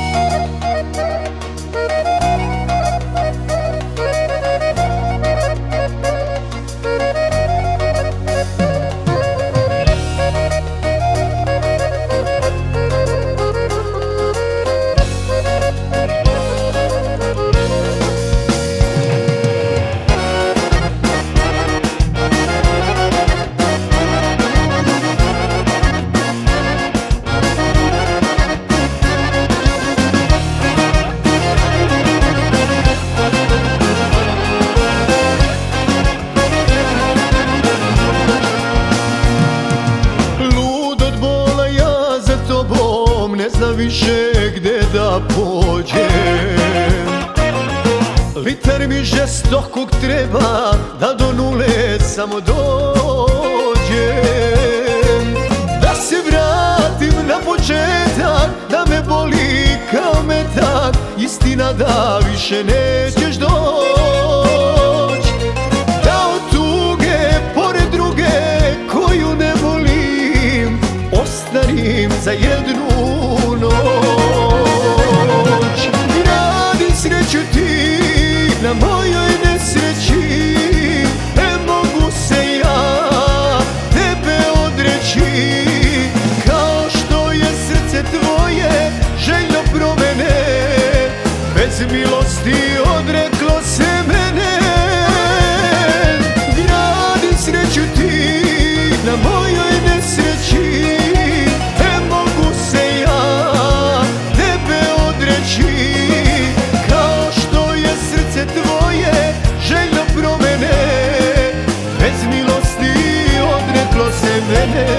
Ne znam više gde da pođem. Liter mi žestokog treba da do nule samo dođem. Da se vratim na početak, da me boli kao metak, istina da više nećeš doć'. Da od tuge pored druge koju ne volim ostarim za jednu noć. Gradim sreću ti na mojoj nesreći, ne mogu se ja tebe odreći. Kao što je srce tvoje željno promene, bez milosti odreklo se mene. Gradim sreću ti na mojoj nesreći, kao što je srce tvoje željno promene, bez milosti odreklo se mene.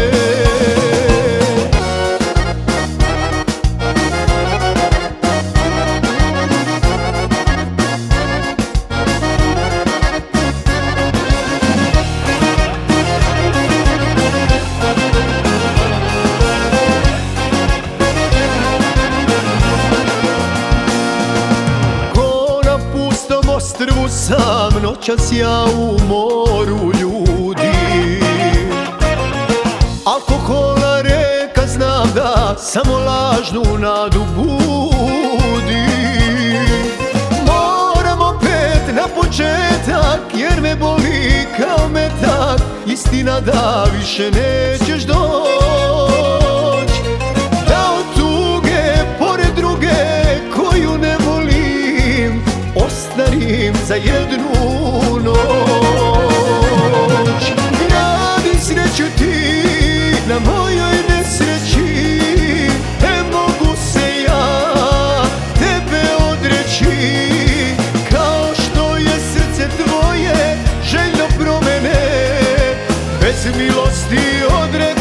Ostrvu sam, noćas ja u moru ljudi. Alkohola reka znam da samo lažnu nadu budi. Moram opet na početak jer me boli kao metak, istina da više nećeš doć'. Da od tuge pored druge koju ne volim ostarim za jednu noć. Gradim sreću ti na mojoj nesreći, ne mogu se ja tebe odreći. Kao što je srce tvoje željno promene, bez milosti odreklo